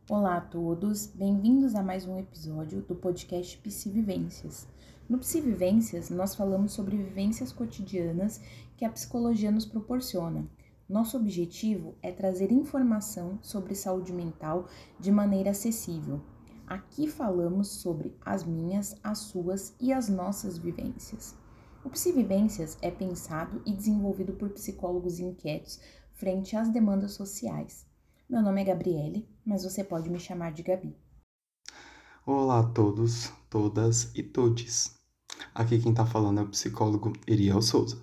Olá a todos, bem-vindos a mais um episódio do podcast Psivivências. No Psivivências, nós falamos sobre vivências cotidianas que a psicologia nos proporciona. Nosso objetivo é trazer informação sobre saúde mental de maneira acessível. Aqui falamos sobre as minhas, as suas e as nossas vivências. O Psivivências é pensado e desenvolvido por psicólogos inquietos frente às demandas sociais. Meu nome é Gabriele, mas você pode me chamar de Gabi. Olá a todos, todas e todes. Aqui quem tá falando é o psicólogo Iriel Souza.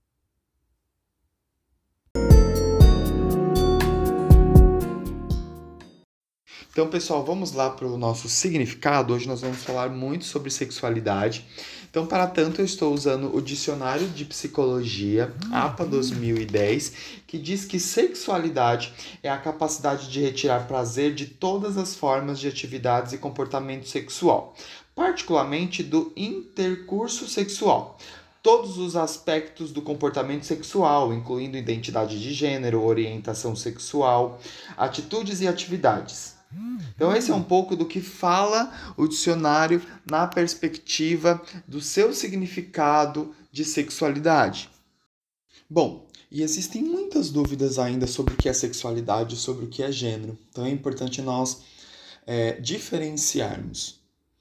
Então, pessoal, vamos lá para o nosso significado. Hoje nós vamos falar muito sobre sexualidade. Então, para tanto, eu estou usando o Dicionário de Psicologia, APA 2010, que diz que sexualidade é a capacidade de retirar prazer de todas as formas de atividades e comportamento sexual, particularmente do intercurso sexual. Todos os aspectos do comportamento sexual, incluindo identidade de gênero, orientação sexual, atitudes e atividades. Então, esse é um pouco do que fala o dicionário na perspectiva do seu significado de sexualidade. Bom, e existem muitas dúvidas ainda sobre o que é sexualidade e sobre o que é gênero. Então, é importante nós diferenciarmos.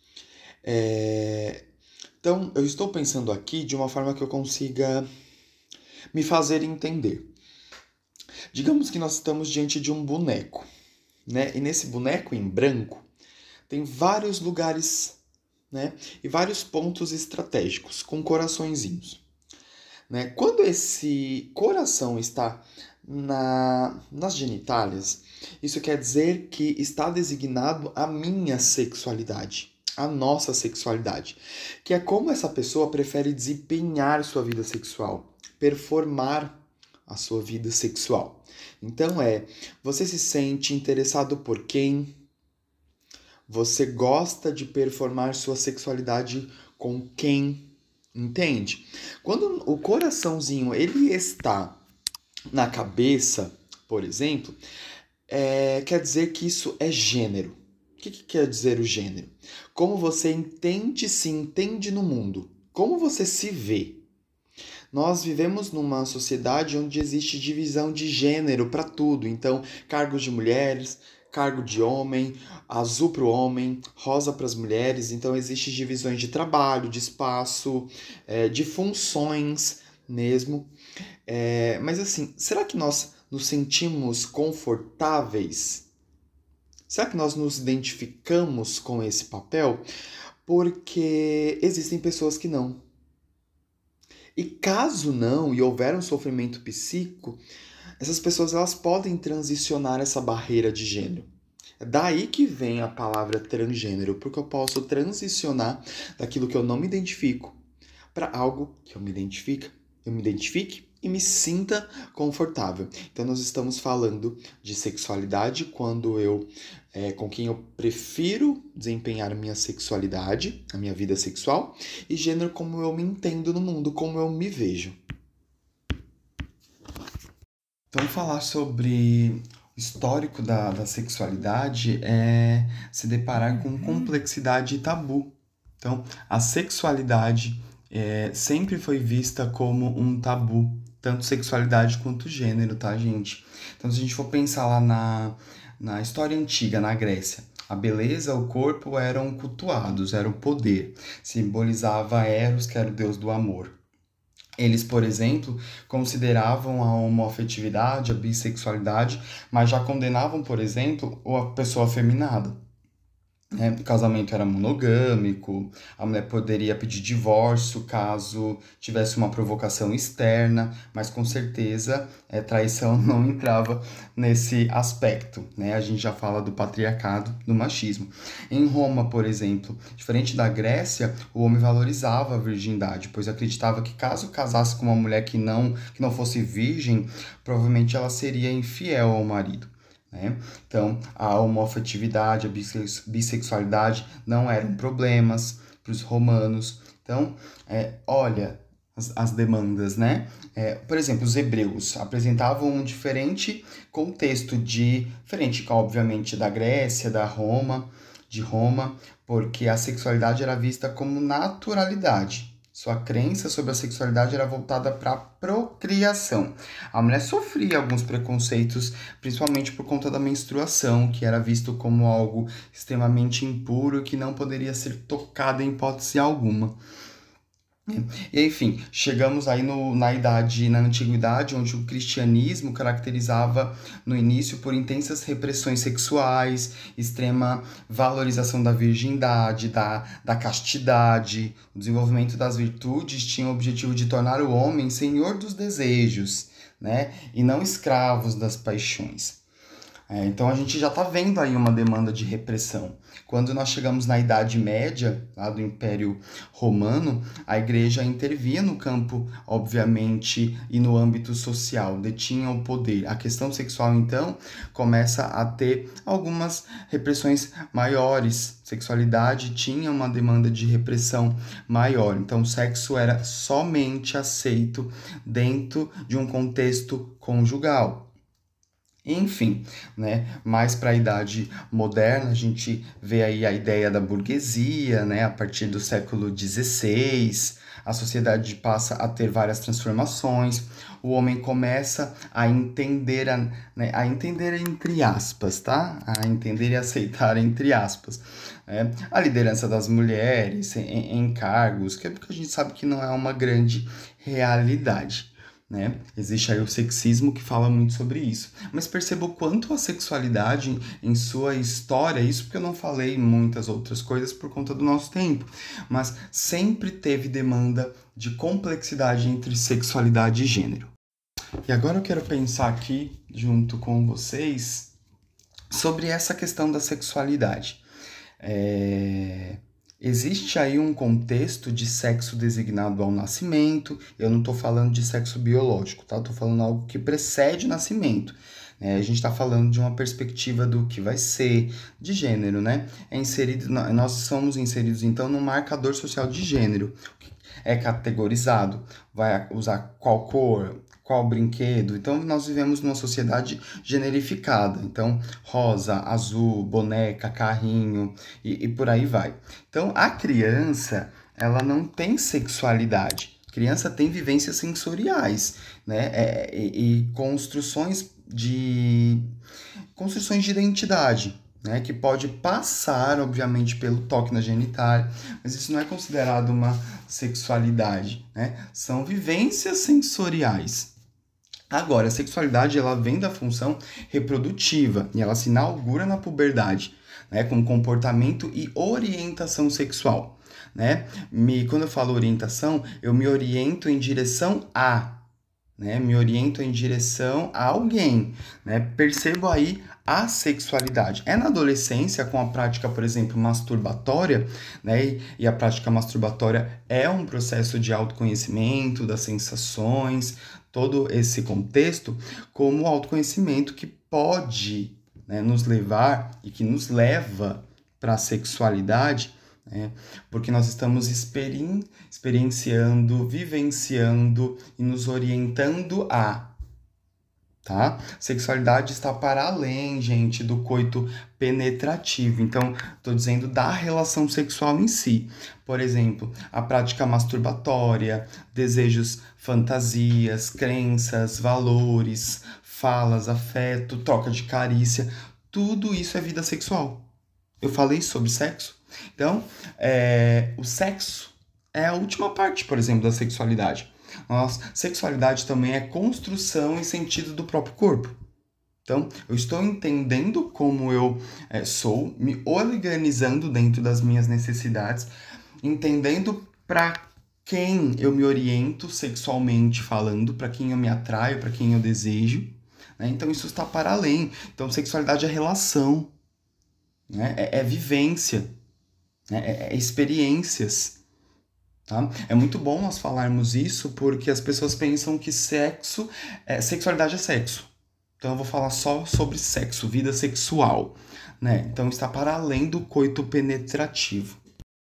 Então, eu estou pensando aqui de uma forma que eu consiga me fazer entender. Digamos que nós estamos diante de um boneco, né? E nesse boneco em branco tem vários lugares, né? E vários pontos estratégicos com coraçõezinhos, né? Quando esse coração está nas genitálias, isso quer dizer que está designado a minha sexualidade, a nossa sexualidade, que é como essa pessoa prefere desempenhar sua vida sexual, performar a sua vida sexual. Então você se sente interessado por quem? Você gosta de performar sua sexualidade com quem? Entende? Quando o coraçãozinho ele está na cabeça, por exemplo, quer dizer que isso é gênero. O que quer dizer o gênero? Como você se entende no mundo. Como você se vê. Nós vivemos numa sociedade onde existe divisão de gênero para tudo. Então, cargos de mulheres, cargo de homem, azul para o homem, rosa para as mulheres. Então, existem divisões de trabalho, de espaço, de funções mesmo. Mas assim, será que nós nos sentimos confortáveis? Será que nós nos identificamos com esse papel? Porque existem pessoas que não. E caso não, e houver um sofrimento psíquico, essas pessoas elas podem transicionar essa barreira de gênero. É daí que vem a palavra transgênero, porque eu posso transicionar daquilo que eu não me identifico para algo que eu me identifique e me sinta confortável. Então nós estamos falando de sexualidade quando com quem eu prefiro desempenhar a minha sexualidade, a minha vida sexual, e gênero como eu me entendo no mundo, como eu me vejo. Então falar sobre o histórico da sexualidade é se deparar com complexidade e tabu. Então, a sexualidade sempre foi vista como um tabu, tanto sexualidade quanto gênero, tá, gente? Então, se a gente for pensar lá na história antiga, na Grécia, a beleza, o corpo eram cultuados, era o poder. Simbolizava Eros, que era o deus do amor. Eles, por exemplo, consideravam a homoafetividade, a bissexualidade, mas já condenavam, por exemplo, a pessoa afeminada. O casamento era monogâmico, a mulher poderia pedir divórcio caso tivesse uma provocação externa, mas com certeza traição não entrava nesse aspecto, né? A gente já fala do patriarcado, do machismo. Em Roma, por exemplo, diferente da Grécia, o homem valorizava a virgindade, pois acreditava que caso casasse com uma mulher que não fosse virgem, provavelmente ela seria infiel ao marido. Né? Então, a homoafetividade, a bissexualidade não eram problemas para os romanos. Então, olha, as demandas, né? Por exemplo, os hebreus apresentavam um diferente contexto, diferente, obviamente, da Grécia, de Roma, porque a sexualidade era vista como naturalidade. Sua crença sobre a sexualidade era voltada para a procriação. A mulher sofria alguns preconceitos, principalmente por conta da menstruação, que era visto como algo extremamente impuro que não poderia ser tocado em hipótese alguma. E enfim, chegamos aí na antiguidade, onde o cristianismo caracterizava no início por intensas repressões sexuais, extrema valorização da virgindade, da castidade. O desenvolvimento das virtudes tinha o objetivo de tornar o homem senhor dos desejos, né? E não escravos das paixões. Então a gente já está vendo aí uma demanda de repressão. Quando nós chegamos na Idade Média, lá do Império Romano, a igreja intervia no campo, obviamente, e no âmbito social, detinha o poder. A questão sexual, então, começa a ter algumas repressões maiores. Sexualidade tinha uma demanda de repressão maior. Então o sexo era somente aceito dentro de um contexto conjugal. Enfim, né? Mais para a idade moderna, a gente vê aí a ideia da burguesia, né? A partir do século XVI, a sociedade passa a ter várias transformações, o homem começa a entender, a entender entre aspas, tá? A entender e aceitar entre aspas, a liderança das mulheres em cargos, que a gente sabe que não é uma grande realidade. Né? Existe aí o sexismo que fala muito sobre isso. Mas perceba o quanto a sexualidade em sua história, isso porque eu não falei muitas outras coisas por conta do nosso tempo, mas sempre teve demanda de complexidade entre sexualidade e gênero. E agora eu quero pensar aqui, junto com vocês, sobre essa questão da sexualidade. Existe aí um contexto de sexo designado ao nascimento. Eu não estou falando de sexo biológico, tá? Estou falando algo que precede o nascimento. A gente está falando de uma perspectiva do que vai ser, de gênero, né? Nós somos inseridos, então, num marcador social de gênero. É categorizado, vai usar qual cor, qual brinquedo. Então, nós vivemos numa sociedade generificada. Então, rosa, azul, boneca, carrinho e por aí vai. Então, a criança, ela não tem sexualidade. A criança tem vivências sensoriais, né? E construções de identidade, né? Que pode passar, obviamente, pelo toque na genitália, mas isso não é considerado uma sexualidade, né? São vivências sensoriais. Agora, a sexualidade, ela vem da função reprodutiva e ela se inaugura na puberdade, né? Com comportamento e orientação sexual, né? Quando eu falo orientação, eu me oriento em direção a, né? Me oriento em direção a alguém, né? Percebo aí a sexualidade. É na adolescência, com a prática, por exemplo, masturbatória, né? E a prática masturbatória é um processo de autoconhecimento das sensações, todo esse contexto, como autoconhecimento que pode, né, nos levar e que nos leva para a sexualidade, né? Porque nós estamos experienciando, vivenciando e nos orientando a, tá? Sexualidade está para além, gente, do coito penetrativo. Então, estou dizendo da relação sexual em si. Por exemplo, a prática masturbatória, desejos, fantasias, crenças, valores, falas, afeto, troca de carícia, tudo isso é vida sexual. Eu falei sobre sexo. Então, o sexo é a última parte, por exemplo, da sexualidade. Nossa, sexualidade também é construção e sentido do próprio corpo. Então, eu estou entendendo como eu sou, me organizando dentro das minhas necessidades, entendendo para quem eu me oriento sexualmente falando, para quem eu me atraio, para quem eu desejo, né? Então, isso está para além. Então, sexualidade é relação, né? É vivência, né? É experiências. Tá? É muito bom nós falarmos isso porque as pessoas pensam que sexualidade é sexo. Então eu vou falar só sobre sexo, vida sexual, né? Então está para além do coito penetrativo.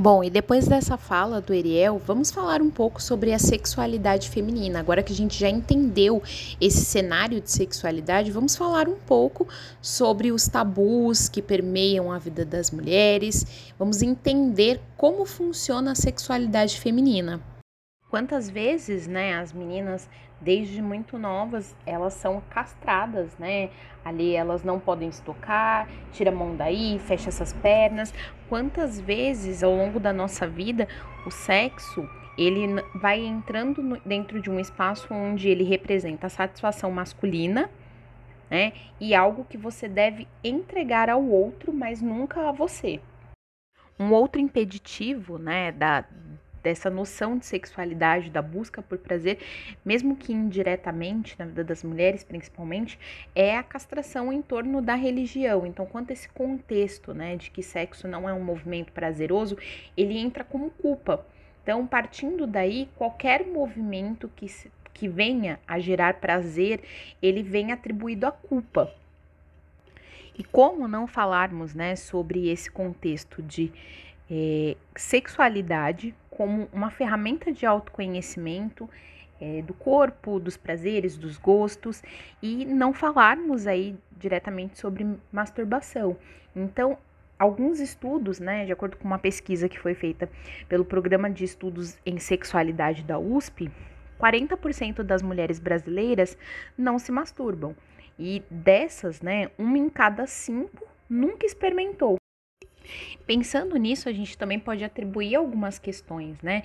Bom, e depois dessa fala do Eriel, vamos falar um pouco sobre a sexualidade feminina. Agora que a gente já entendeu esse cenário de sexualidade, vamos falar um pouco sobre os tabus que permeiam a vida das mulheres. Vamos entender como funciona a sexualidade feminina. Quantas vezes, né, as meninas, desde muito novas, elas são castradas, né? Ali elas não podem se tocar, tira a mão daí, fecha essas pernas. Quantas vezes ao longo da nossa vida o sexo ele vai entrando dentro de um espaço onde ele representa a satisfação masculina, né? E algo que você deve entregar ao outro, mas nunca a você. Um outro impeditivo, né, dessa noção de sexualidade, da busca por prazer, mesmo que indiretamente, na vida das mulheres principalmente, é a castração em torno da religião. Então, quanto esse contexto, né, de que sexo não é um movimento prazeroso, ele entra como culpa. Então, partindo daí, qualquer movimento que venha a gerar prazer, ele vem atribuído à culpa. E como não falarmos, né, sobre esse contexto de sexualidade como uma ferramenta de autoconhecimento do corpo, dos prazeres, dos gostos, e não falarmos aí diretamente sobre masturbação. Então, alguns estudos, né, de acordo com uma pesquisa que foi feita pelo Programa de Estudos em Sexualidade da USP, 40% das mulheres brasileiras não se masturbam. E dessas, né, 1 em cada 5 nunca experimentou. Pensando nisso, a gente também pode atribuir algumas questões, né?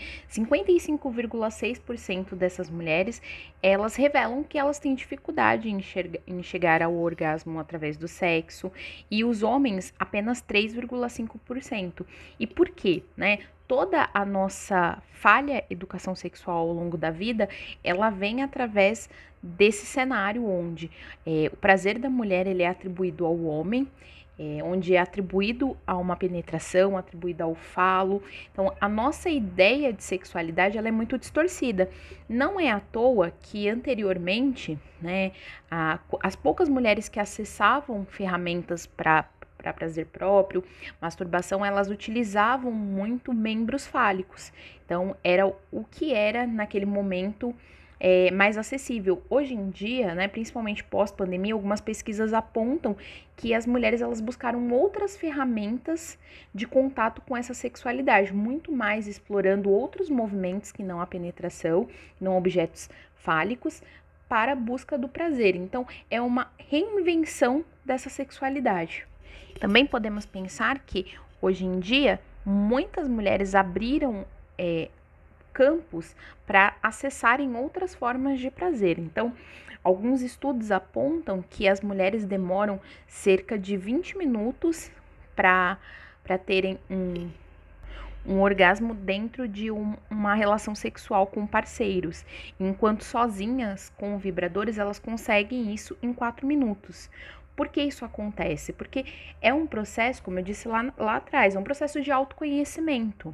55,6% dessas mulheres, elas revelam que elas têm dificuldade em chegar ao orgasmo através do sexo, e os homens, apenas 3,5%. E por quê, né? Toda a nossa falha educação sexual ao longo da vida, ela vem através desse cenário onde o prazer da mulher ele é atribuído ao homem, onde é atribuído a uma penetração, atribuído ao falo. Então, a nossa ideia de sexualidade ela é muito distorcida. Não é à toa que anteriormente, né, as poucas mulheres que acessavam ferramentas para prazer próprio, masturbação, elas utilizavam muito membros fálicos. Então, era o que era naquele momento mais acessível. Hoje em dia, né, principalmente pós-pandemia, algumas pesquisas apontam que as mulheres elas buscaram outras ferramentas de contato com essa sexualidade, muito mais explorando outros movimentos que não a penetração, não objetos fálicos, para a busca do prazer. Então, é uma reinvenção dessa sexualidade. Também podemos pensar que, hoje em dia, muitas mulheres abriram campos para acessarem outras formas de prazer. Então, alguns estudos apontam que as mulheres demoram cerca de 20 minutos para terem um orgasmo dentro de uma relação sexual com parceiros, enquanto sozinhas com vibradores elas conseguem isso em 4 minutos. Por que isso acontece? Porque é um processo, como eu disse lá atrás, é um processo de autoconhecimento.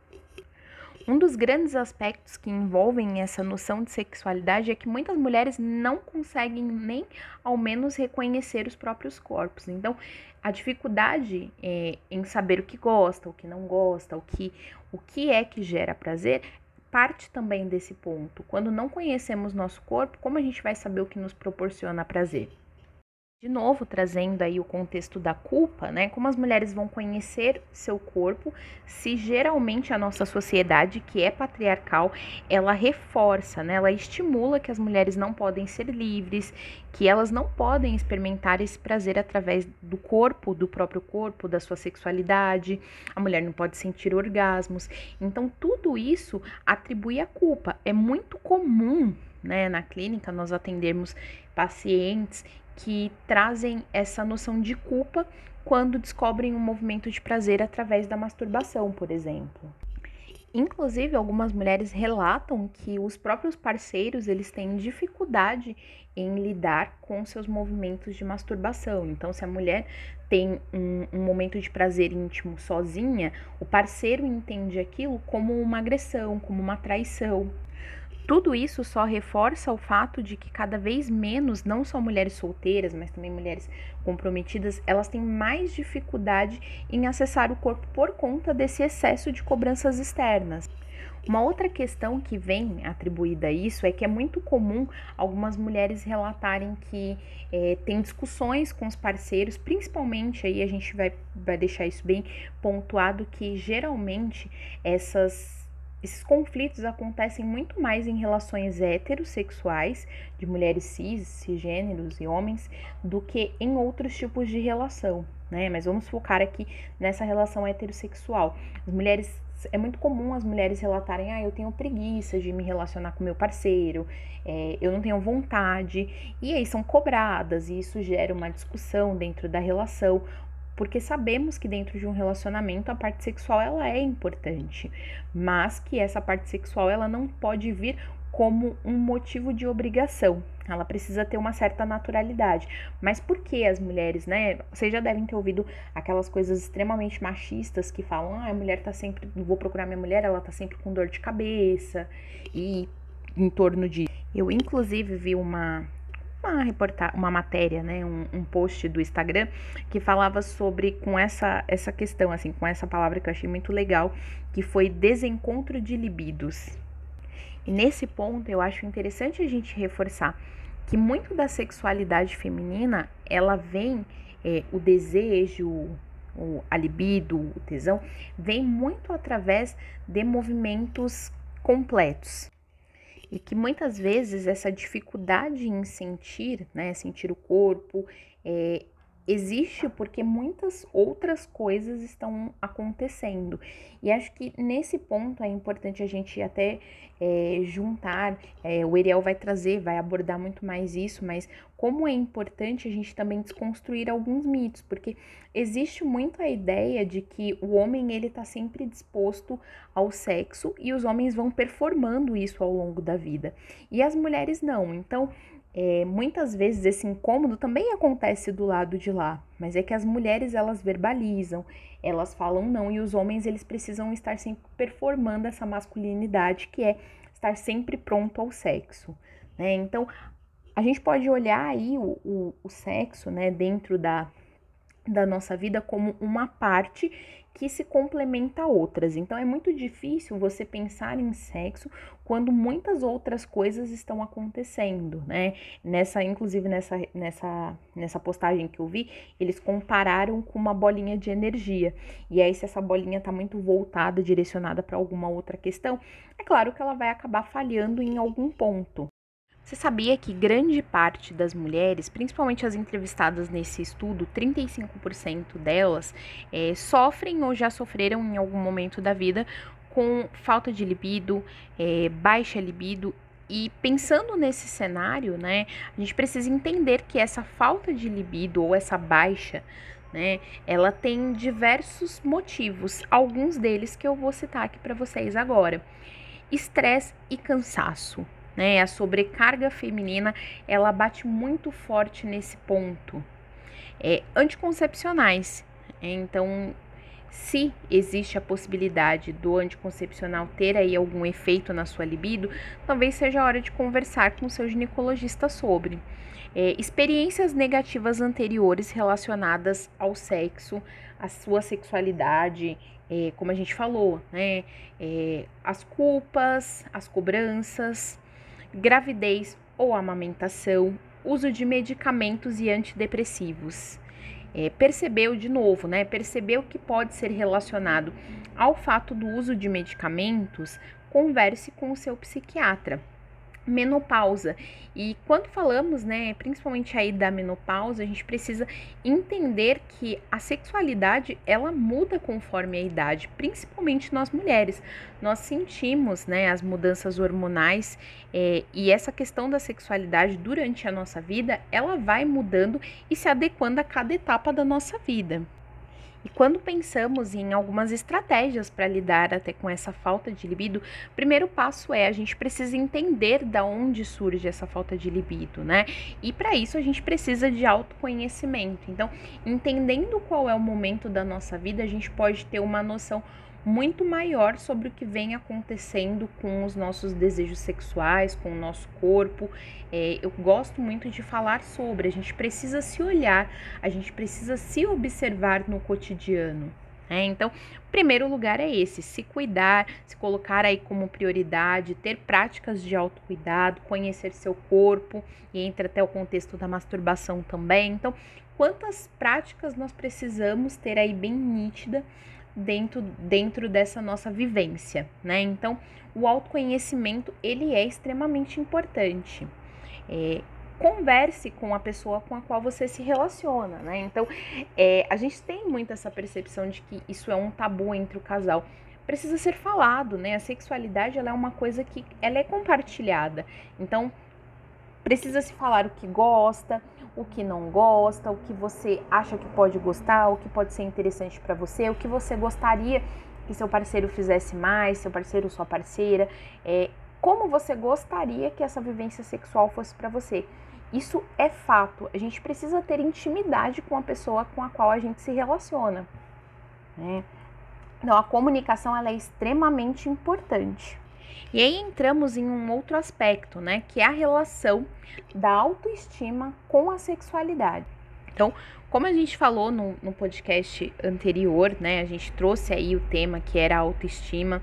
Um dos grandes aspectos que envolvem essa noção de sexualidade é que muitas mulheres não conseguem nem ao menos reconhecer os próprios corpos. Então, a dificuldade em saber o que gosta, o que não gosta, o que é que gera prazer, parte também desse ponto. Quando não conhecemos nosso corpo, como a gente vai saber o que nos proporciona prazer? De novo, trazendo aí o contexto da culpa, né? Como as mulheres vão conhecer seu corpo, se geralmente a nossa sociedade, que é patriarcal, ela reforça, né? Ela estimula que as mulheres não podem ser livres, que elas não podem experimentar esse prazer através do corpo, do próprio corpo, da sua sexualidade. A mulher não pode sentir orgasmos. Então, tudo isso atribui a culpa. É muito comum, né, na clínica nós atendermos pacientes que trazem essa noção de culpa quando descobrem um movimento de prazer através da masturbação, por exemplo. Inclusive, algumas mulheres relatam que os próprios parceiros, eles têm dificuldade em lidar com seus movimentos de masturbação. Então, se a mulher tem um momento de prazer íntimo sozinha, o parceiro entende aquilo como uma agressão, como uma traição. Tudo isso só reforça o fato de que cada vez menos, não só mulheres solteiras, mas também mulheres comprometidas, elas têm mais dificuldade em acessar o corpo por conta desse excesso de cobranças externas. Uma outra questão que vem atribuída a isso é que é muito comum algumas mulheres relatarem que tem discussões com os parceiros, principalmente aí a gente vai deixar isso bem pontuado, que geralmente esses conflitos acontecem muito mais em relações heterossexuais, de mulheres cisgêneros e homens, do que em outros tipos de relação, né? Mas vamos focar aqui nessa relação heterossexual. É muito comum as mulheres relatarem, eu tenho preguiça de me relacionar com meu parceiro, eu não tenho vontade, e aí são cobradas, e isso gera uma discussão dentro da relação, porque sabemos que dentro de um relacionamento a parte sexual ela é importante, mas que essa parte sexual ela não pode vir como um motivo de obrigação, ela precisa ter uma certa naturalidade. Mas por que as mulheres, né? Vocês já devem ter ouvido aquelas coisas extremamente machistas que falam, a mulher tá sempre, vou procurar minha mulher, ela tá sempre com dor de cabeça, e em torno disso. Eu inclusive vi uma matéria, né, um post do Instagram que falava sobre, com essa questão, assim, com essa palavra que eu achei muito legal, que foi desencontro de libidos. E nesse ponto eu acho interessante a gente reforçar que muito da sexualidade feminina, ela vem, o desejo, a libido, o tesão, vem muito através de movimentos completos. E que muitas vezes essa dificuldade em sentir, né, sentir o corpo, existe porque muitas outras coisas estão acontecendo. E acho que nesse ponto é importante a gente até juntar, o Ariel vai abordar muito mais isso, mas como é importante a gente também desconstruir alguns mitos, porque existe muito a ideia de que o homem ele tá sempre disposto ao sexo e os homens vão performando isso ao longo da vida, e as mulheres não. Então, muitas vezes esse incômodo também acontece do lado de lá, mas é que as mulheres elas verbalizam, elas falam não, e os homens eles precisam estar sempre performando essa masculinidade, que é estar sempre pronto ao sexo, né? Então a gente pode olhar aí o sexo, né, dentro da nossa vida como uma parte que se complementa a outras. Então é muito difícil você pensar em sexo quando muitas outras coisas estão acontecendo, né? Inclusive nessa postagem que eu vi, eles compararam com uma bolinha de energia. E aí, se essa bolinha tá muito voltada, direcionada para alguma outra questão, é claro que ela vai acabar falhando em algum ponto. Você sabia que grande parte das mulheres, principalmente as entrevistadas nesse estudo, 35% delas, sofrem ou já sofreram em algum momento da vida com falta de libido, baixa libido? E pensando nesse cenário, né, a gente precisa entender que essa falta de libido ou essa baixa, né, ela tem diversos motivos, alguns deles que eu vou citar aqui para vocês agora. Estresse e cansaço. Né, a sobrecarga feminina, ela bate muito forte nesse ponto. Anticoncepcionais. Então, se existe a possibilidade do anticoncepcional ter aí algum efeito na sua libido, talvez seja a hora de conversar com o seu ginecologista sobre. Experiências negativas anteriores relacionadas ao sexo, à sua sexualidade, como a gente falou, né? As culpas, as cobranças, gravidez ou amamentação, uso de medicamentos e antidepressivos. Percebeu de novo, né? Percebeu que pode ser relacionado ao fato do uso de medicamentos, converse com o seu psiquiatra. Menopausa. E quando falamos, né, principalmente aí da menopausa, a gente precisa entender que a sexualidade, ela muda conforme a idade, principalmente nós mulheres. Nós sentimos, né, as mudanças hormonais, e essa questão da sexualidade durante a nossa vida, ela vai mudando e se adequando a cada etapa da nossa vida. E quando pensamos em algumas estratégias para lidar até com essa falta de libido, o primeiro passo a gente precisa entender da onde surge essa falta de libido, né? E para isso a gente precisa de autoconhecimento. Então, entendendo qual é o momento da nossa vida, a gente pode ter uma noção muito maior sobre o que vem acontecendo com os nossos desejos sexuais, com o nosso corpo. Eu gosto muito de falar sobre, a gente precisa se olhar, a gente precisa se observar no cotidiano. Então, o primeiro lugar é esse, se cuidar, se colocar aí como prioridade, ter práticas de autocuidado, conhecer seu corpo, e entra até o contexto da masturbação também. Então, quantas práticas nós precisamos ter aí bem nítida dentro dessa nossa vivência, né? Então, o autoconhecimento, ele é extremamente importante. Converse com a pessoa com a qual você se relaciona, né? Então, a gente tem muito essa percepção de que isso é um tabu entre o casal. Precisa ser falado, né? A sexualidade, ela é uma coisa que ela é compartilhada. Então, precisa se falar o que gosta, o que não gosta, o que você acha que pode gostar, o que pode ser interessante para você, o que você gostaria que seu parceiro fizesse mais, seu parceiro ou sua parceira, como você gostaria que essa vivência sexual fosse para você. Isso é fato, a gente precisa ter intimidade com a pessoa com a qual a gente se relaciona, né? Então, a comunicação, ela é extremamente importante. E aí entramos em um outro aspecto, né, que é a relação da autoestima com a sexualidade. Então, como a gente falou no podcast anterior, né, a gente trouxe aí o tema que era a autoestima,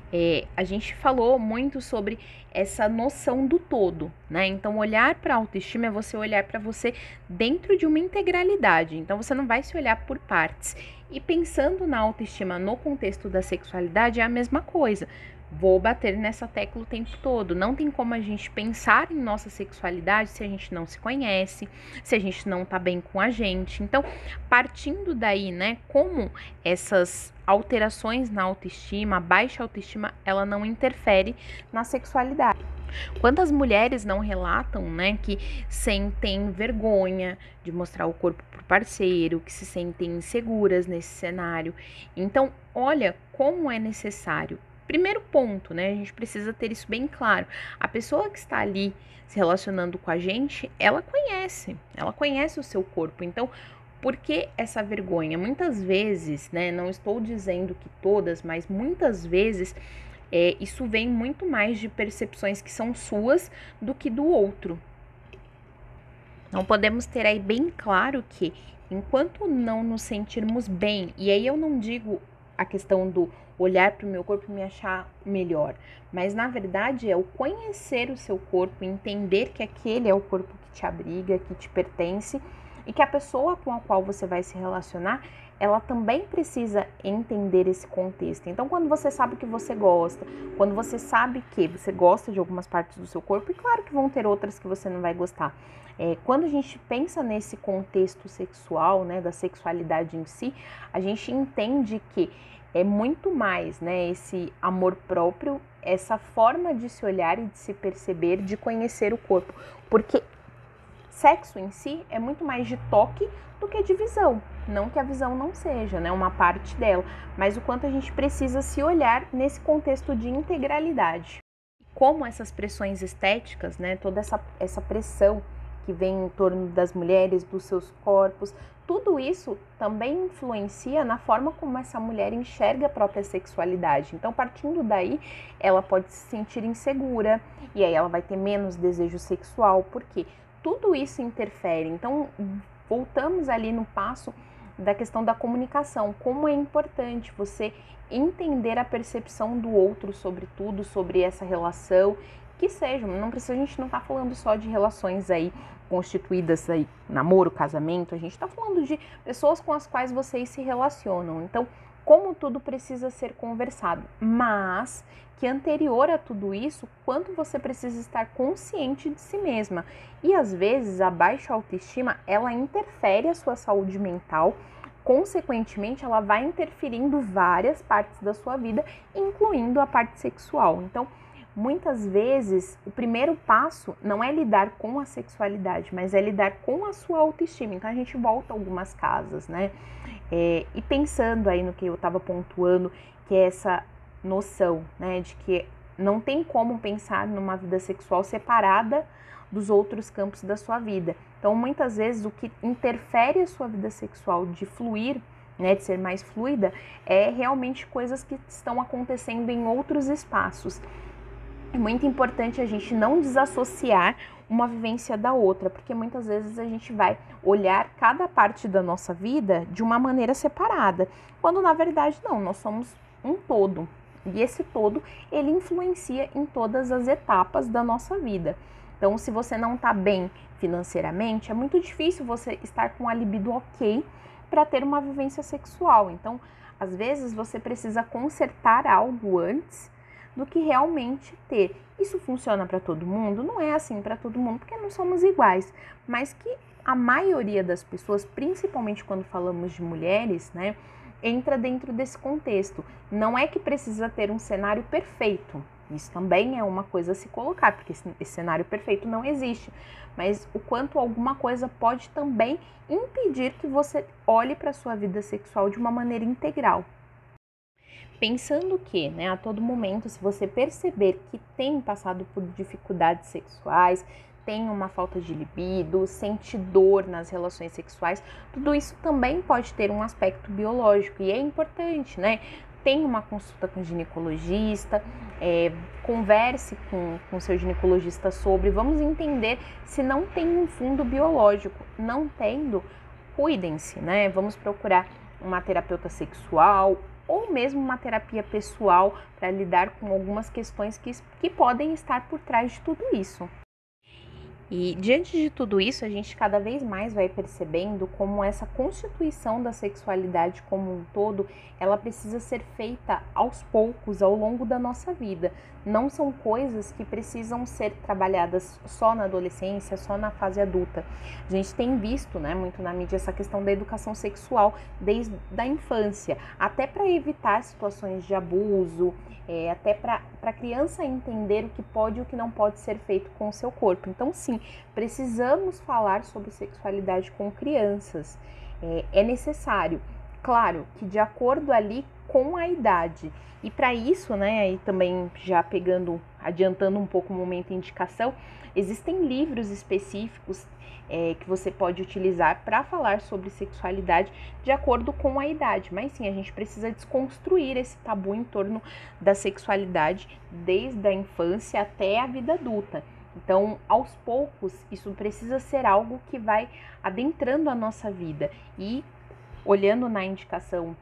a gente falou muito sobre essa noção do todo, né? Então, olhar para a autoestima é você olhar para você dentro de uma integralidade. Então, você não vai se olhar por partes. E pensando na autoestima no contexto da sexualidade é a mesma coisa. Vou bater nessa tecla o tempo todo. Não tem como a gente pensar em nossa sexualidade se a gente não se conhece, se a gente não tá bem com a gente. Então, partindo daí, né, como essas alterações na autoestima, a baixa autoestima, ela não interfere na sexualidade. Quantas mulheres não relatam, né, que sentem vergonha de mostrar o corpo pro parceiro, que se sentem inseguras nesse cenário. Então, olha como é necessário. Primeiro ponto, né? A gente precisa ter isso bem claro. A pessoa que está ali se relacionando com a gente, ela conhece o seu corpo. Então, por que essa vergonha? Muitas vezes, né? Não estou dizendo que todas, mas muitas vezes isso vem muito mais de percepções que são suas do que do outro. Então, podemos ter aí bem claro que enquanto não nos sentirmos bem, e aí eu não digo a questão do olhar para o meu corpo e me achar melhor, mas na verdade é o conhecer o seu corpo, entender que aquele é o corpo que te abriga, que te pertence e que a pessoa com a qual você vai se relacionar, ela também precisa entender esse contexto. Então, quando você sabe que você gosta, quando você sabe que você gosta de algumas partes do seu corpo, e claro que vão ter outras que você não vai gostar. Quando a gente pensa nesse contexto sexual, né, da sexualidade em si, a gente entende que é muito mais, né, esse amor próprio, essa forma de se olhar e de se perceber, de conhecer o corpo. Porque sexo em si é muito mais de toque do que de visão. Não que a visão não seja, né, uma parte dela, mas o quanto a gente precisa se olhar nesse contexto de integralidade. Como essas pressões estéticas, né, toda essa pressão que vem em torno das mulheres, dos seus corpos, tudo isso também influencia na forma como essa mulher enxerga a própria sexualidade. Então, partindo daí, ela pode se sentir insegura e aí ela vai ter menos desejo sexual, porque tudo isso interfere. Então, voltamos ali no passo da questão da comunicação, como é importante você entender a percepção do outro sobre tudo, sobre essa relação, que seja, não precisa, a gente não tá falando só de relações aí constituídas aí, namoro, casamento, a gente tá falando de pessoas com as quais vocês se relacionam. Então, como tudo precisa ser conversado, mas que anterior a tudo isso, quanto você precisa estar consciente de si mesma. E às vezes a baixa autoestima, ela interfere a sua saúde mental, consequentemente ela vai interferindo várias partes da sua vida, incluindo a parte sexual. Então, muitas vezes, o primeiro passo não é lidar com a sexualidade, mas é lidar com a sua autoestima. Então, a gente volta a algumas casas, né? E pensando aí no que eu estava pontuando, que é essa noção, né, de que não tem como pensar numa vida sexual separada dos outros campos da sua vida. Então, muitas vezes, o que interfere a sua vida sexual de fluir né, de ser mais fluida, é realmente coisas que estão acontecendo em outros espaços. É muito importante a gente não desassociar uma vivência da outra, porque muitas vezes a gente vai olhar cada parte da nossa vida de uma maneira separada, quando na verdade não, nós somos um todo. E esse todo, ele influencia em todas as etapas da nossa vida. Então, se você não está bem financeiramente, é muito difícil você estar com a libido ok para ter uma vivência sexual. Então, às vezes você precisa consertar algo antes do que realmente ter. Isso funciona para todo mundo? Não é assim para todo mundo, porque não somos iguais, mas que a maioria das pessoas, principalmente quando falamos de mulheres, né, entra dentro desse contexto. Não é que precisa ter um cenário perfeito. Isso também é uma coisa a se colocar, porque esse cenário perfeito não existe. Mas o quanto alguma coisa pode também impedir que você olhe para a sua vida sexual de uma maneira integral. Pensando que, né, a todo momento, se você perceber que tem passado por dificuldades sexuais, tem uma falta de libido, sente dor nas relações sexuais, tudo isso também pode ter um aspecto biológico e é importante, né? Tem uma consulta com o ginecologista, converse com seu ginecologista sobre, vamos entender se não tem um fundo biológico. Não tendo, cuidem-se, né? Vamos procurar uma terapeuta sexual ou mesmo uma terapia pessoal para lidar com algumas questões que podem estar por trás de tudo isso. E diante de tudo isso, a gente cada vez mais vai percebendo como essa constituição da sexualidade como um todo, ela precisa ser feita aos poucos, ao longo da nossa vida. Não são coisas que precisam ser trabalhadas só na adolescência, só na fase adulta. A gente tem visto, né, muito na mídia essa questão da educação sexual desde a infância, até para evitar situações de abuso, até para a criança entender o que pode e o que não pode ser feito com o seu corpo. Então, sim, precisamos falar sobre sexualidade com crianças. É necessário, claro, que de acordo ali com a idade. E para isso, né, e também já adiantando um pouco o momento de indicação, existem livros específicos que você pode utilizar para falar sobre sexualidade de acordo com a idade. Mas sim, a gente precisa desconstruir esse tabu em torno da sexualidade desde a infância até a vida adulta. Então, aos poucos, isso precisa ser algo que vai adentrando a nossa vida. E olhando na indicação,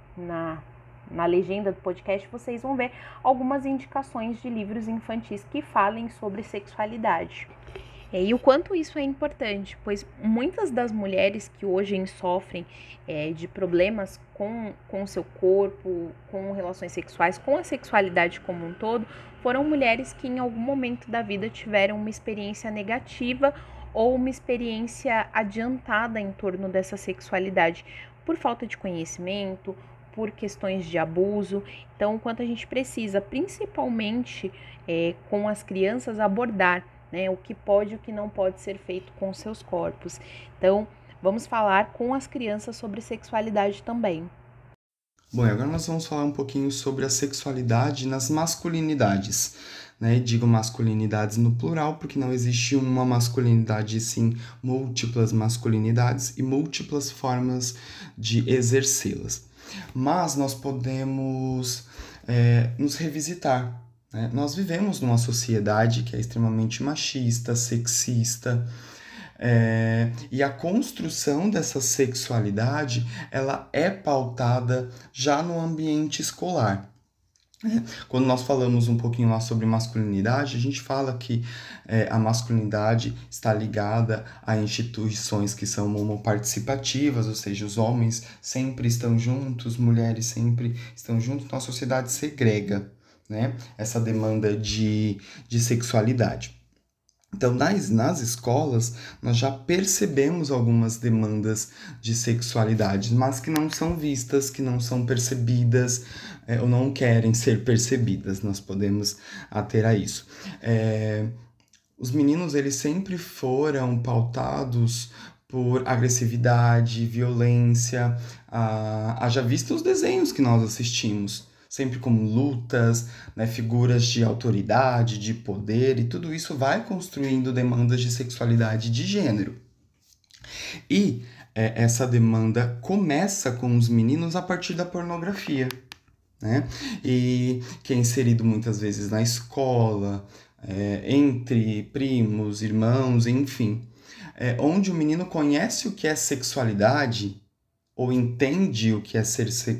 na legenda do podcast, vocês vão ver algumas indicações de livros infantis que falem sobre sexualidade. E o quanto isso é importante, pois muitas das mulheres que hoje sofrem de problemas com o seu corpo, com relações sexuais, com a sexualidade como um todo, foram mulheres que em algum momento da vida tiveram uma experiência negativa ou uma experiência adiantada em torno dessa sexualidade, por falta de conhecimento, por questões de abuso. Então, o quanto a gente precisa, principalmente com as crianças, abordar, né, o que pode e o que não pode ser feito com seus corpos. Então, vamos falar com as crianças sobre sexualidade também. Bom, e agora nós vamos falar um pouquinho sobre a sexualidade nas masculinidades, né? Digo masculinidades no plural, porque não existe uma masculinidade, sim múltiplas masculinidades e múltiplas formas de exercê-las. Mas nós podemos nos revisitar. Nós vivemos numa sociedade que é extremamente machista, sexista, e a construção dessa sexualidade ela é pautada já no ambiente escolar. Quando nós falamos um pouquinho lá sobre masculinidade, a gente fala que a masculinidade está ligada a instituições que são homoparticipativas, ou seja, os homens sempre estão juntos, mulheres sempre estão juntos, então a sociedade segrega, né, essa demanda de sexualidade. Então, nas escolas, nós já percebemos algumas demandas de sexualidade, mas que não são vistas, que não são percebidas ou não querem ser percebidas. Nós podemos ater a isso. Os meninos, eles sempre foram pautados por agressividade, violência, haja visto os desenhos que nós assistimos, sempre como lutas, né, figuras de autoridade, de poder, e tudo isso vai construindo demandas de sexualidade de gênero. E essa demanda começa com os meninos a partir da pornografia, né? E que é inserido muitas vezes na escola, entre primos, irmãos, enfim. Onde o menino conhece o que é sexualidade ou entende o que é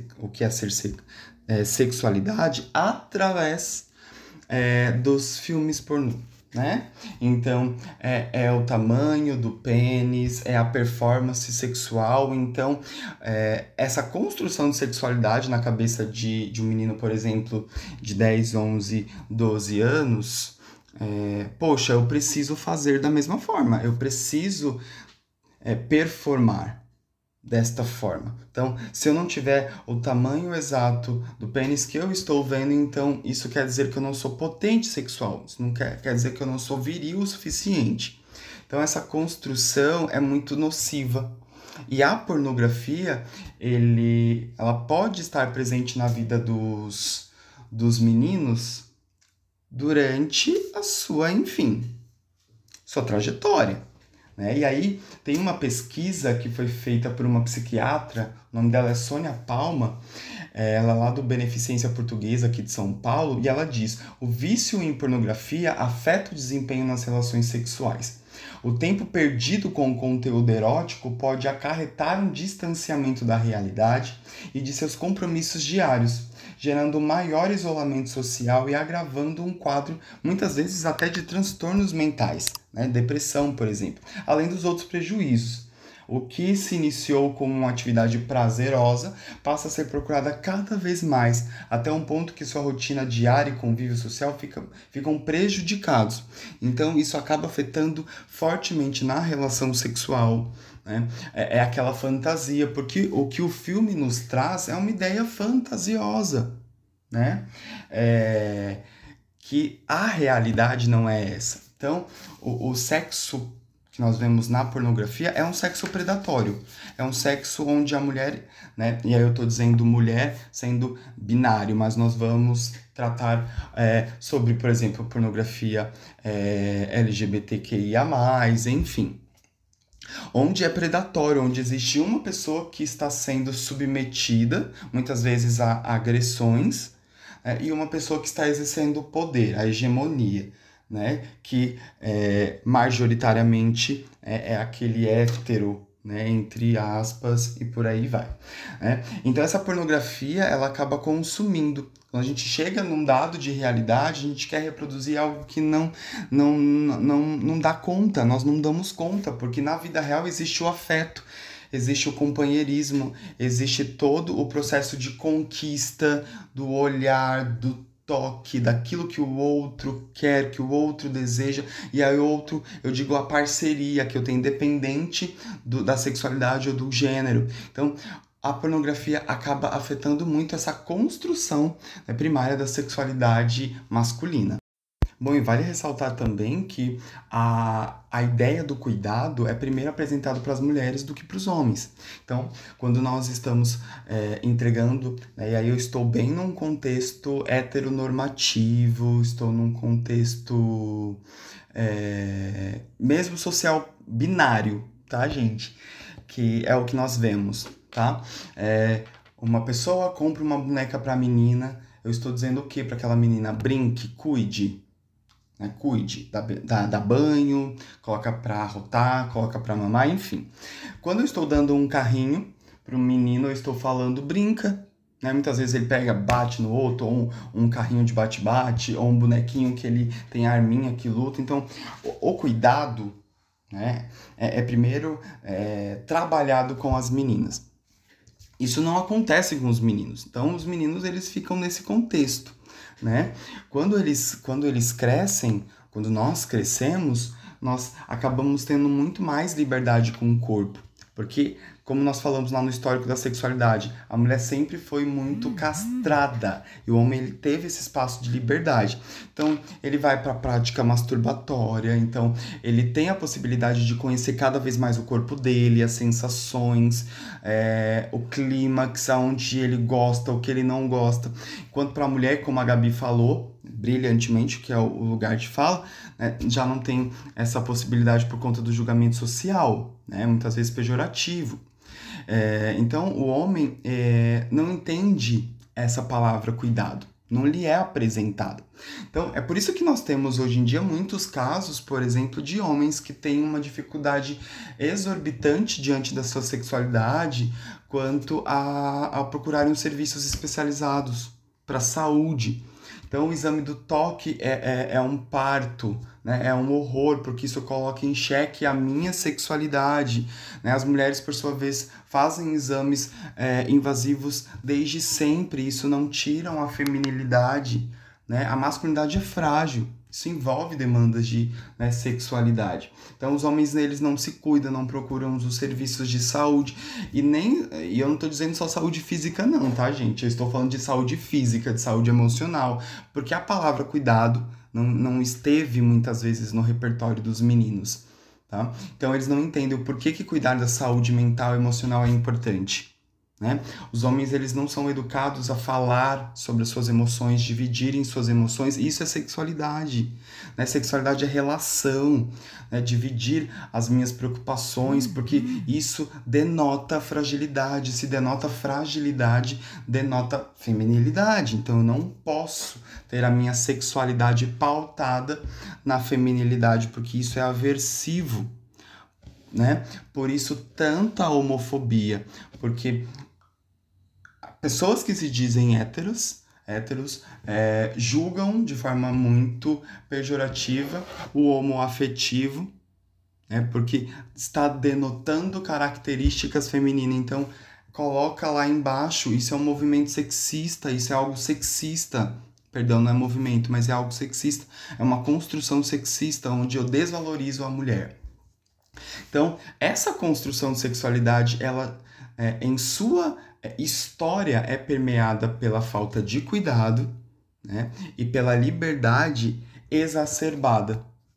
sexualidade através dos filmes pornô, né? Então, é o tamanho do pênis, é a performance sexual. Então, essa construção de sexualidade na cabeça de um menino, por exemplo, de 10, 11, 12 anos, poxa, eu preciso fazer da mesma forma, eu preciso performar desta forma. Então, se eu não tiver o tamanho exato do pênis que eu estou vendo, então isso quer dizer que eu não sou potente sexual. Isso não quer dizer que eu não sou viril o suficiente. Então, essa construção é muito nociva. E a pornografia, ela pode estar presente na vida dos meninos durante a sua, enfim, sua trajetória. Né? E aí tem uma pesquisa que foi feita por uma psiquiatra, o nome dela é Sônia Palma, ela é lá do Beneficência Portuguesa aqui de São Paulo, e ela diz: o vício em pornografia afeta o desempenho nas relações sexuais. O tempo perdido com o conteúdo erótico pode acarretar um distanciamento da realidade e de seus compromissos diários, gerando maior isolamento social e agravando um quadro, muitas vezes até de transtornos mentais, né? Depressão, por exemplo, além dos outros prejuízos. O que se iniciou como uma atividade prazerosa passa a ser procurada cada vez mais, até um ponto que sua rotina diária e convívio social ficam prejudicados. Então, isso acaba afetando fortemente na relação sexual, né? É aquela fantasia, porque o que o filme nos traz é uma ideia fantasiosa, né? Que a realidade não é essa. Então, o sexo que nós vemos na pornografia é um sexo predatório. É um sexo onde a mulher, né? E aí eu estou dizendo mulher sendo binário, mas nós vamos tratar sobre, por exemplo, pornografia LGBTQIA+, enfim. Onde é predatório, onde existe uma pessoa que está sendo submetida, muitas vezes a agressões, e uma pessoa que está exercendo o poder, a hegemonia, né? Que majoritariamente é aquele hétero, né? Entre aspas, e por aí vai. Né? Então essa pornografia, ela acaba consumindo. Quando a gente chega num dado de realidade, a gente quer reproduzir algo que não dá conta, nós não damos conta, porque na vida real existe o afeto, existe o companheirismo, existe todo o processo de conquista, do olhar, do toque, daquilo que o outro quer, que o outro deseja, e aí outro, eu digo a parceria que eu tenho independente da sexualidade ou do gênero. Então, a pornografia acaba afetando muito essa construção, né, primária da sexualidade masculina. Bom, e vale ressaltar também que a ideia do cuidado é primeiro apresentado para as mulheres do que para os homens. Então, quando nós estamos entregando, né, e aí eu estou bem num contexto heteronormativo, estou num contexto mesmo social binário, tá, gente? Que é o que nós vemos, tá? Uma pessoa compra uma boneca para a menina, eu estou dizendo o quê para aquela menina? Brinque, cuide. Cuide, dá banho, coloca pra arrotar, coloca pra mamar, enfim. Quando eu estou dando um carrinho pro menino, eu estou falando brinca, né? Muitas vezes ele pega, bate no outro, ou um carrinho de bate-bate, ou um bonequinho que ele tem arminha que luta. Então, o cuidado, né, primeiro trabalhado com as meninas. Isso não acontece com os meninos. Então, os meninos, eles ficam nesse contexto, né? Quando eles crescem, quando nós crescemos, nós acabamos tendo muito mais liberdade com o corpo. Porque, como nós falamos lá no histórico da sexualidade, a mulher sempre foi muito castrada e o homem ele teve esse espaço de liberdade. Então, ele vai para a prática masturbatória, então ele tem a possibilidade de conhecer cada vez mais o corpo dele, as sensações, o clímax, aonde ele gosta, o que ele não gosta. Enquanto para a mulher, como a Gabi falou, brilhantemente, que é o lugar de fala, né, já não tem essa possibilidade por conta do julgamento social, né, muitas vezes pejorativo. Então, o homem não entende essa palavra cuidado, não lhe é apresentada. Então, é por isso que nós temos hoje em dia muitos casos, por exemplo, de homens que têm uma dificuldade exorbitante diante da sua sexualidade quanto a procurarem os serviços especializados para a saúde. Então, o exame do toque é um parto, né? É um horror, porque isso coloca em xeque a minha sexualidade. Né? As mulheres, por sua vez, fazem exames invasivos desde sempre, isso não tiram a feminilidade. Né? A masculinidade é frágil, isso envolve demandas de sexualidade. Então, os homens, eles não se cuidam, não procuram os serviços de saúde. E eu não estou dizendo só saúde física não, tá, gente? Eu estou falando de saúde física, de saúde emocional. Porque a palavra cuidado não esteve, muitas vezes, no repertório dos meninos. Tá? Então, eles não entendem o porquê que cuidar da saúde mental e emocional é importante. Né? Os homens, eles não são educados a falar sobre as suas emoções, dividirem suas emoções. Isso é sexualidade. Né? Sexualidade é relação, né? Dividir as minhas preocupações, porque isso denota fragilidade. Se denota fragilidade, denota feminilidade. Então, eu não posso ter a minha sexualidade pautada na feminilidade, porque isso é aversivo. Né? Por isso, tanta homofobia, porque pessoas que se dizem héteros julgam de forma muito pejorativa o homoafetivo, né? Porque está denotando características femininas. Então, coloca lá embaixo, isso é um movimento sexista, isso é algo sexista. Perdão, não é movimento, mas é algo sexista. É uma construção sexista, onde eu desvalorizo a mulher. Então, essa construção de sexualidade, ela, em sua história, é permeada pela falta de cuidado, né, e pela liberdade exacerbada.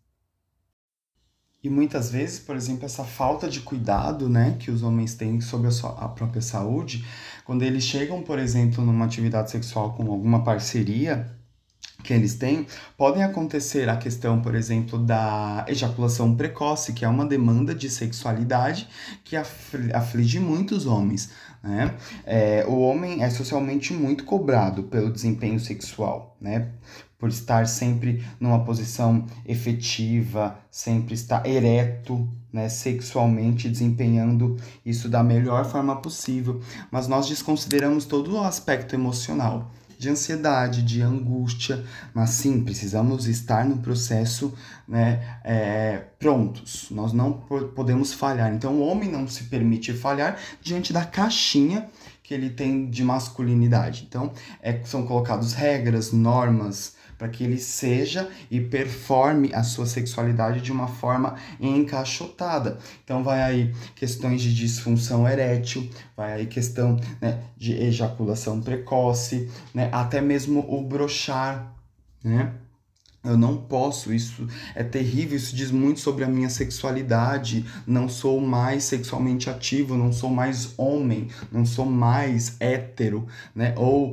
E muitas vezes, por exemplo, essa falta de cuidado, né, que os homens têm sobre a própria saúde, quando eles chegam, por exemplo, numa atividade sexual com alguma parceria que eles têm, podem acontecer a questão, por exemplo, da ejaculação precoce, que é uma demanda de sexualidade que aflige muitos homens. Né? O homem é socialmente muito cobrado pelo desempenho sexual, né? Por estar sempre numa posição efetiva, sempre estar ereto, né? Sexualmente, desempenhando isso da melhor forma possível. Mas nós desconsideramos todo o aspecto emocional, de ansiedade, de angústia, mas sim, precisamos estar no processo, né, prontos. Nós não podemos falhar. Então, o homem não se permite falhar diante da caixinha que ele tem de masculinidade. Então, são colocadas regras, normas, para que ele seja e performe a sua sexualidade de uma forma encaixotada. Então, vai aí questões de disfunção erétil, vai aí questão, né, de ejaculação precoce, né, até mesmo o broxar, né? Eu não posso, isso é terrível, isso diz muito sobre a minha sexualidade, não sou mais sexualmente ativo, não sou mais homem, não sou mais hétero, né? Ou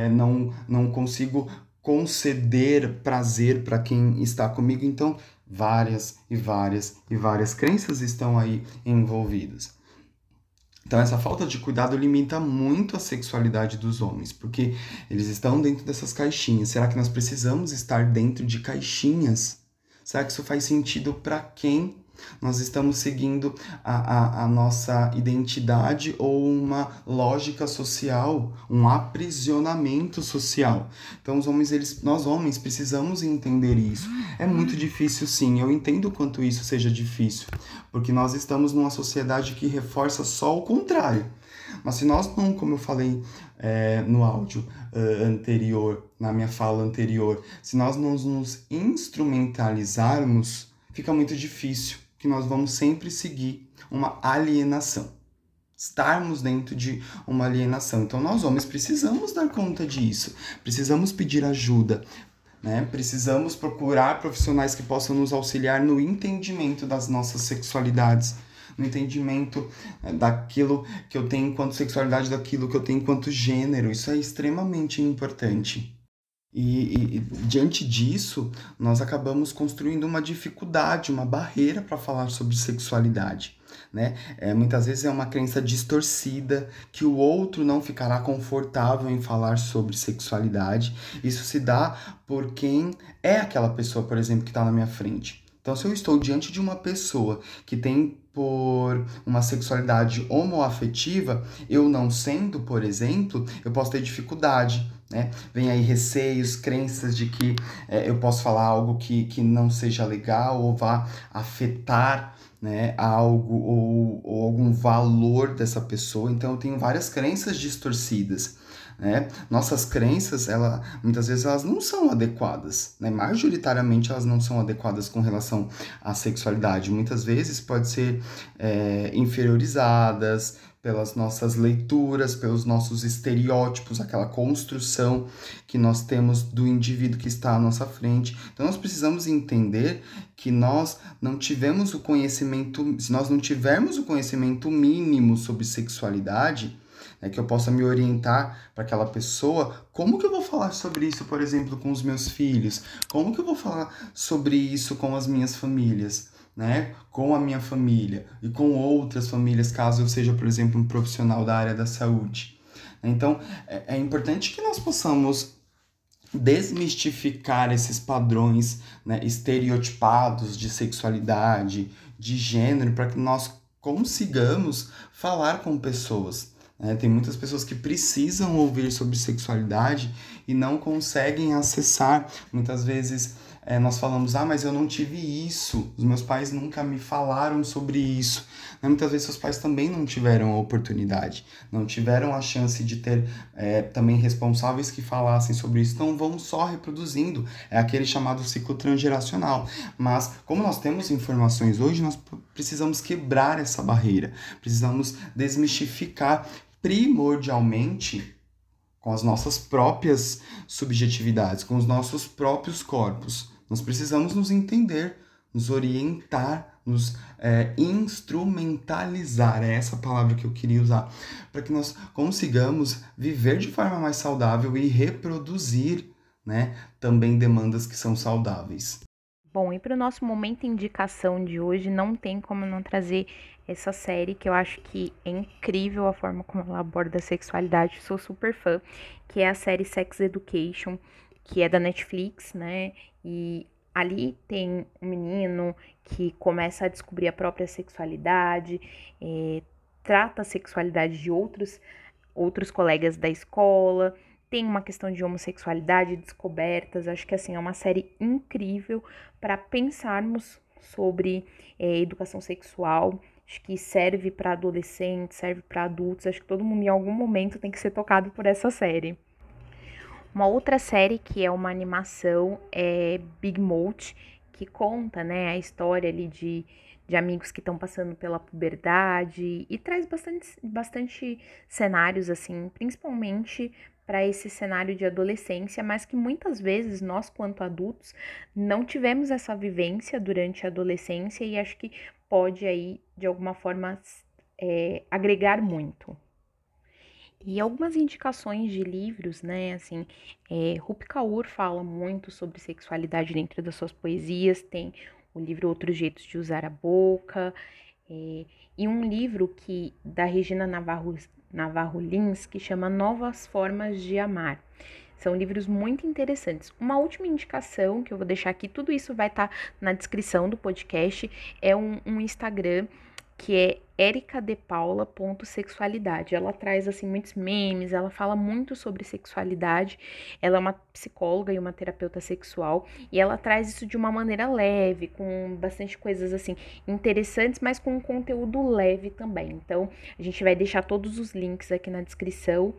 não consigo conceder prazer para quem está comigo. Então, várias crenças estão aí envolvidas. Então, essa falta de cuidado limita muito a sexualidade dos homens, porque eles estão dentro dessas caixinhas. Será que nós precisamos estar dentro de caixinhas? Será que isso faz sentido para quem? Nós estamos seguindo a nossa identidade ou uma lógica social, um aprisionamento social. Então, nós homens precisamos entender isso. É muito difícil, sim. Eu entendo o quanto isso seja difícil, porque nós estamos numa sociedade que reforça só o contrário. Mas se nós não, como eu falei no áudio anterior, na minha fala anterior, se nós não nos instrumentalizarmos, fica muito difícil, que nós vamos sempre seguir uma alienação. Estarmos dentro de uma alienação. Então, nós homens precisamos dar conta disso. Precisamos pedir ajuda, né? Precisamos procurar profissionais que possam nos auxiliar no entendimento das nossas sexualidades, no entendimento daquilo que eu tenho enquanto sexualidade, daquilo que eu tenho enquanto gênero. Isso é extremamente importante. E diante disso, nós acabamos construindo uma dificuldade, uma barreira para falar sobre sexualidade, né? Muitas vezes é uma crença distorcida que o outro não ficará confortável em falar sobre sexualidade. Isso se dá por quem é aquela pessoa, por exemplo, que está na minha frente. Então, se eu estou diante de uma pessoa que tem por uma sexualidade homoafetiva, eu não sendo, por exemplo, eu posso ter dificuldade, né? Vem aí receios, crenças de que eu posso falar algo que não seja legal ou vá afetar, né, algo ou algum valor dessa pessoa. Então eu tenho várias crenças distorcidas, né? Nossas crenças, muitas vezes elas não são adequadas, né? Majoritariamente elas não são adequadas com relação à sexualidade. Muitas vezes pode ser inferiorizadas pelas nossas leituras, pelos nossos estereótipos, aquela construção que nós temos do indivíduo que está à nossa frente. Então nós precisamos entender que nós não tivemos o conhecimento, se nós não tivermos o conhecimento mínimo sobre sexualidade, que eu possa me orientar para aquela pessoa, como que eu vou falar sobre isso, por exemplo, com os meus filhos? Como que eu vou falar sobre isso com as minhas famílias? Né, com a minha família e com outras famílias, caso eu seja, por exemplo, um profissional da área da saúde. Então, é importante que nós possamos desmistificar esses padrões, né, estereotipados de sexualidade, de gênero, para que nós consigamos falar com pessoas. Tem muitas pessoas que precisam ouvir sobre sexualidade e não conseguem acessar. Muitas vezes nós falamos, mas eu não tive isso, os meus pais nunca me falaram sobre isso. Muitas vezes seus pais também não tiveram a oportunidade, não tiveram a chance de ter também responsáveis que falassem sobre isso, então vão só reproduzindo, é aquele chamado ciclo transgeracional. Mas como nós temos informações hoje, nós precisamos quebrar essa barreira, precisamos desmistificar primordialmente com as nossas próprias subjetividades, com os nossos próprios corpos. Nós precisamos nos entender, nos orientar, nos instrumentalizar, é essa palavra que eu queria usar, para que nós consigamos viver de forma mais saudável e reproduzir, né, também demandas que são saudáveis. Bom, e para o nosso momento indicação de hoje, não tem como não trazer essa série que eu acho que é incrível a forma como ela aborda a sexualidade, sou super fã, que é a série Sex Education, que é da Netflix, né? E ali tem um menino que começa a descobrir a própria sexualidade, trata a sexualidade de outros colegas da escola, tem uma questão de homossexualidade, descobertas. Acho que assim é uma série incrível para pensarmos sobre educação sexual. Acho que serve para adolescentes, serve para adultos. Acho que todo mundo em algum momento tem que ser tocado por essa série. Uma outra série que é uma animação é Big Mouth, que conta, né, a história ali de amigos que estão passando pela puberdade e traz bastante cenários, assim, principalmente para esse cenário de adolescência, mas que muitas vezes nós, quanto adultos, não tivemos essa vivência durante a adolescência e acho que pode aí, de alguma forma, agregar muito. E algumas indicações de livros, né, assim, Rupi Kaur fala muito sobre sexualidade dentro das suas poesias, tem o livro Outros Jeitos de Usar a Boca, e um livro da Regina Navarro Lins, que chama Novas Formas de Amar. São livros muito interessantes. Uma última indicação que eu vou deixar aqui, tudo isso vai estar na descrição do podcast, é um Instagram que é ericadepaula.sexualidade. Ela traz, assim, muitos memes, ela fala muito sobre sexualidade, ela é uma psicóloga e uma terapeuta sexual, e ela traz isso de uma maneira leve, com bastante coisas, assim, interessantes, mas com um conteúdo leve também. Então, a gente vai deixar todos os links aqui na descrição.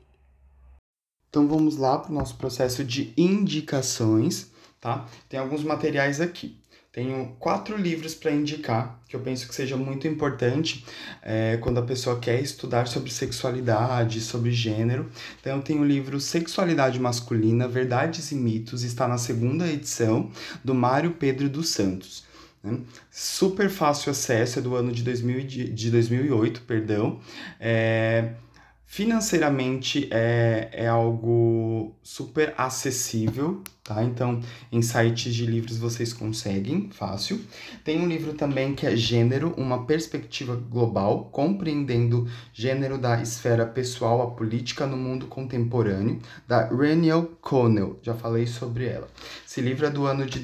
Então, vamos lá para o nosso processo de indicações, tá? Tem alguns materiais aqui. Tenho 4 livros para indicar, que eu penso que seja muito importante quando a pessoa quer estudar sobre sexualidade, sobre gênero. Então, eu tenho o livro Sexualidade Masculina, Verdades e Mitos, está na 2ª edição, do Mário Pedro dos Santos. Né? Super fácil acesso, é do ano de 2008, perdão. Financeiramente é algo super acessível, tá? Então, em sites de livros vocês conseguem, fácil. Tem um livro também que é Gênero, uma perspectiva global, compreendendo gênero da esfera pessoal à política no mundo contemporâneo, da Raniel Connell. Já falei sobre ela. Esse livro é do ano de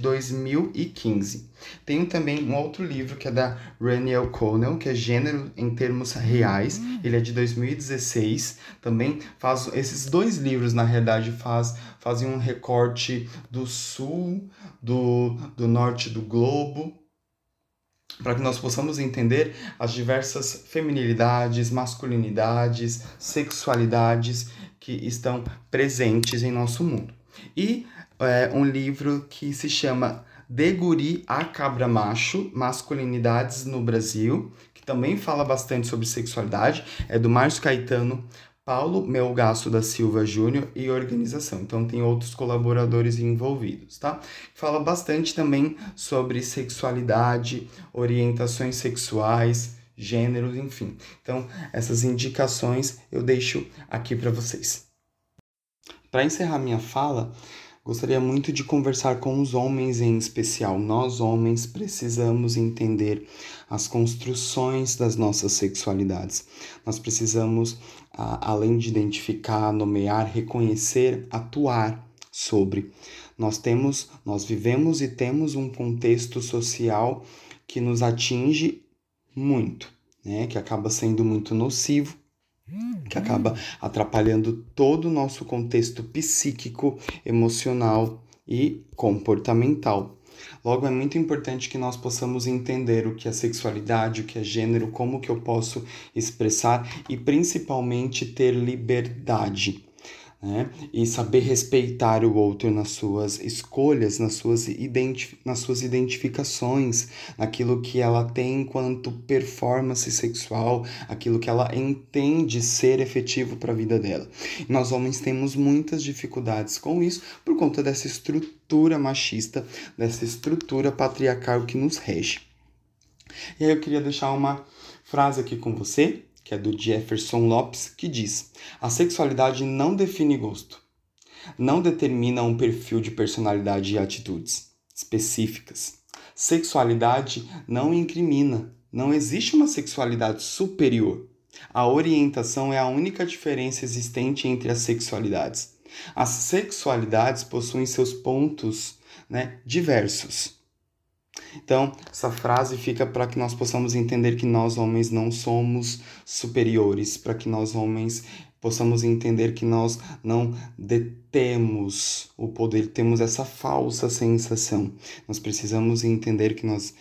2015. Tem também um outro livro que é da Raniel Connell, que é Gênero em Termos Reais. Ele é de 2016. Também faz esses dois livros, na realidade, fazem um recorte do sul, do norte do globo, para que nós possamos entender as diversas feminilidades, masculinidades, sexualidades que estão presentes em nosso mundo. E um livro que se chama De Guri a Cabra Macho, Masculinidades no Brasil, que também fala bastante sobre sexualidade, é do Márcio Caetano, Paulo Melgaço da Silva Júnior e organização. Então, tem outros colaboradores envolvidos, tá? Fala bastante também sobre sexualidade, orientações sexuais, gêneros, enfim. Então, essas indicações eu deixo aqui para vocês. Para encerrar minha fala, gostaria muito de conversar com os homens em especial. Nós, homens, precisamos entender as construções das nossas sexualidades. Nós precisamos, além de identificar, nomear, reconhecer, atuar sobre. Nós vivemos e temos um contexto social que nos atinge muito, né? Que acaba sendo muito nocivo, que acaba atrapalhando todo o nosso contexto psíquico, emocional e comportamental. Logo, é muito importante que nós possamos entender o que é sexualidade, o que é gênero, como que eu posso expressar e principalmente ter liberdade, né? E saber respeitar o outro nas suas escolhas, nas suas identificações, naquilo que ela tem enquanto performance sexual, aquilo que ela entende ser efetivo para a vida dela. E nós homens temos muitas dificuldades com isso por conta dessa estrutura machista, dessa estrutura patriarcal que nos rege. E aí eu queria deixar uma frase aqui com você, que é do Jefferson Lopes, que diz: a sexualidade não define gosto, não determina um perfil de personalidade e atitudes específicas. Sexualidade não incrimina, não existe uma sexualidade superior. A orientação é a única diferença existente entre as sexualidades. As sexualidades possuem seus pontos, né, diversos. Então, essa frase fica para que nós possamos entender que nós, homens, não somos superiores, para que nós, homens, possamos entender que nós não detemos o poder, temos essa falsa sensação. Nós precisamos entender que nós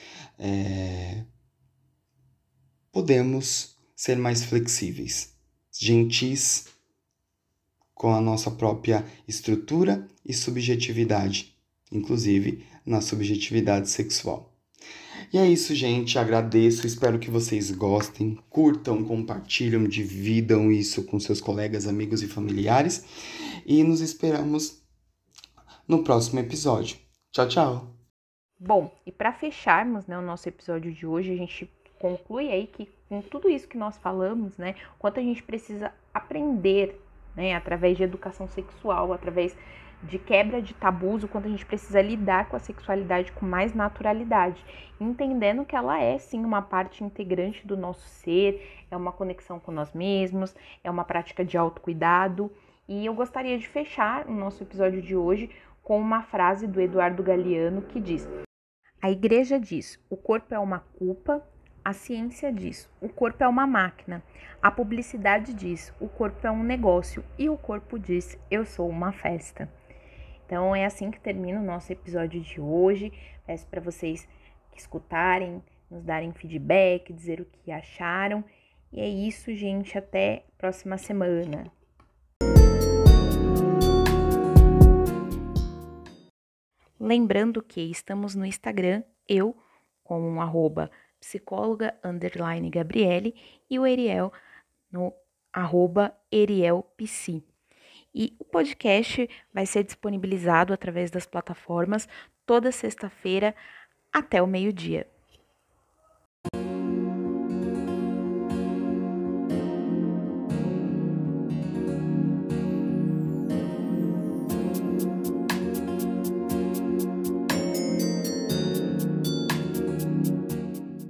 podemos ser mais flexíveis, gentis com a nossa própria estrutura e subjetividade, inclusive na subjetividade sexual. E é isso, gente. Agradeço, espero que vocês gostem, curtam, compartilham, dividam isso com seus colegas, amigos e familiares. E nos esperamos no próximo episódio. Tchau, tchau! Bom, e para fecharmos, né, o nosso episódio de hoje, a gente conclui aí que com tudo isso que nós falamos, né, o quanto a gente precisa aprender, né, através de educação sexual, através de quebra de tabus, o quanto a gente precisa lidar com a sexualidade com mais naturalidade, entendendo que ela é sim uma parte integrante do nosso ser, é uma conexão com nós mesmos, é uma prática de autocuidado. E eu gostaria de fechar o nosso episódio de hoje com uma frase do Eduardo Galeano que diz: a igreja diz, o corpo é uma culpa. A ciência diz, o corpo é uma máquina. A publicidade diz, o corpo é um negócio. E o corpo diz, eu sou uma festa. Então é assim que termina o nosso episódio de hoje. Peço para vocês que escutarem, nos darem feedback, dizer o que acharam. E é isso, gente. Até a próxima semana. Lembrando que estamos no Instagram, eu com @psicóloga_Gabriele e o Eriel no @ErielPsi. E o podcast vai ser disponibilizado através das plataformas toda sexta-feira até o meio-dia.